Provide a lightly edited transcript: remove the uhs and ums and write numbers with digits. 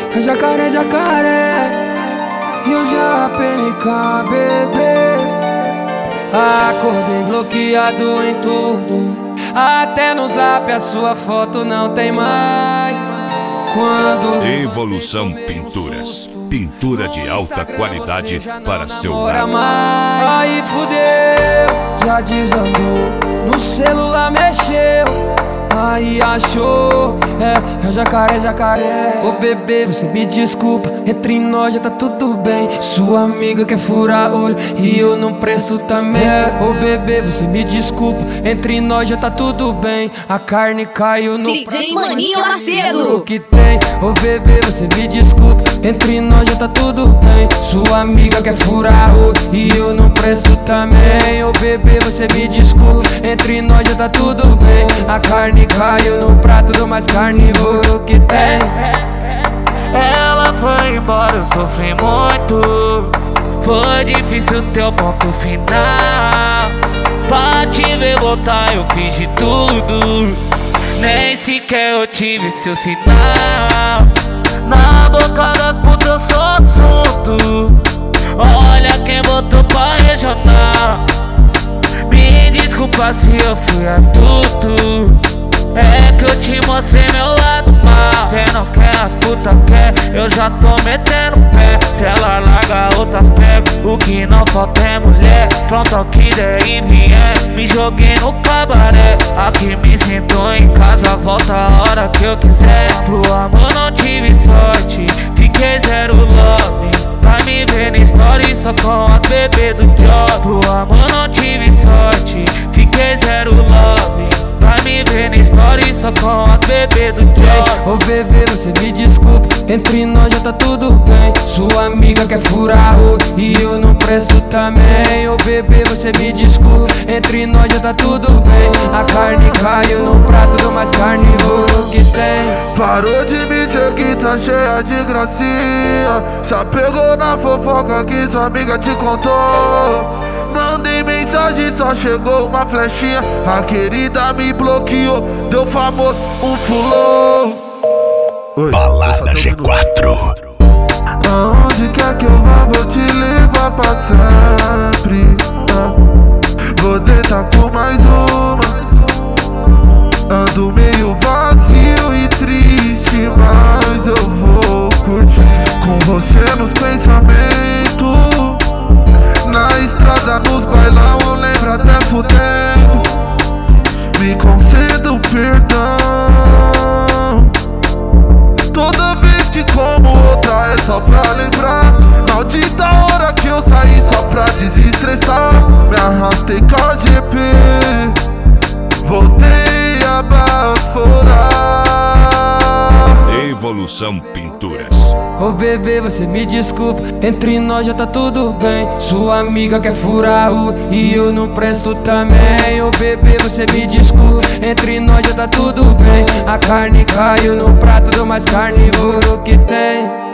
é jacaré, jacaré. E o JPNK, bebê. Acordei bloqueado em tudo, até no zap a sua foto não tem mais. Quando Evolução Pinturas, pintura de alta qualidade para seu lar. Aí fudeu, já desandou, no celular mexeu, aí achou, é jacaré, jacaré. Ô bebê, você me desculpa, entre nós já tá tudo bem. Sua amiga quer furar olho e eu não presto também. Ô bebê, você me desculpa, entre nós já tá tudo bem. A carne caiu no DJ Maninho Macedo que tem. Ô bebê, você me desculpa, entre nós já tá tudo bem. Sua amiga quer furar olho e eu não presto também. Ô bebê, você me desculpa, entre nós já tá tudo bem. A carne caiu no prato do mais carnívoro que tem. Ela foi embora, eu sofri muito. Foi difícil ter o ponto final. Pra te ver voltar eu fiz de tudo, nem sequer eu tive seu sinal. Na boca das putas eu sou assunto. Olha quem botou pra regional. Me desculpa se eu fui astuto, é que eu te mostrei meu lado mal. Cê não quer, as putas quer, eu já tô metendo o pé. Se ela larga, outras pego, o que não falta é mulher. Pronto ao que der e vier, me joguei no cabaré. Aqui me sinto em casa, volta a hora que eu quiser. Pro amor não tive sorte, fiquei zero love. Vai me ver na story só com as bebês do job. Pro amor não tive sorte, fiquei zero love. Vai me ver na story só com as bebês do job. Ô bebê, você me desculpa, entre nós já tá tudo bem. Sua amiga quer furar olho e eu não presto também. Ô bebê, você me desculpa, entre nós já tá tudo bem. A carne caiu no prato do mais carnívoro que tem. Parou de me seguir, tá cheia de gracinha. Já pegou na fofoca que sua amiga te contou. Mandei mensagem, só chegou uma flechinha. A querida me bloqueou, deu famoso, um fulô. Balada G4. Aonde quer que eu vá, vou te levar pra sempre. Vou deitar com mais uma. Ando meio vazio e triste, mas eu vou curtir com você nos pensamentos. Na estrada, nos bailão, eu lembro até fudendo. Me conceda o perdão. Toda vez que como outra é só pra lembrar. Maldita hora que eu saí só pra desestressar. Me arrastei com a GP, voltei a baforar. Evolução Pinturas. Ô bebê, você me desculpa, entre nós já tá tudo bem. Sua amiga quer furar olho e eu não presto também. Ô bebê, você me desculpa, entre nós já tá tudo bem. A carne caiu no prato do mais carnívoro que tem.